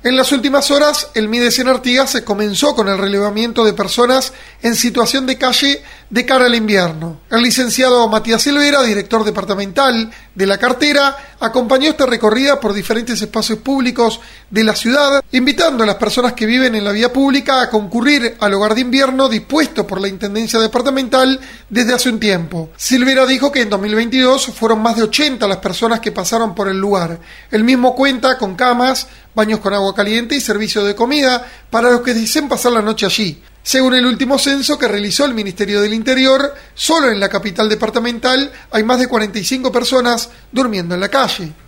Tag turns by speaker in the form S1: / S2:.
S1: En las últimas horas, el MIDES en Artigas se comenzó con el relevamiento de personas en situación de calle de cara al invierno. El licenciado Matías Silvera, director departamental de la cartera, acompañó esta recorrida por diferentes espacios públicos de la ciudad, invitando a las personas que viven en la vía pública a concurrir al hogar de invierno dispuesto por la Intendencia Departamental desde hace un tiempo. Silvera dijo que en 2022 fueron más de 80 las personas que pasaron por el lugar. El mismo cuenta con camas, baños con agua caliente y servicio de comida para los que deseen pasar la noche allí. Según el último censo que realizó el Ministerio del Interior, solo en la capital departamental hay más de 45 personas durmiendo en la calle.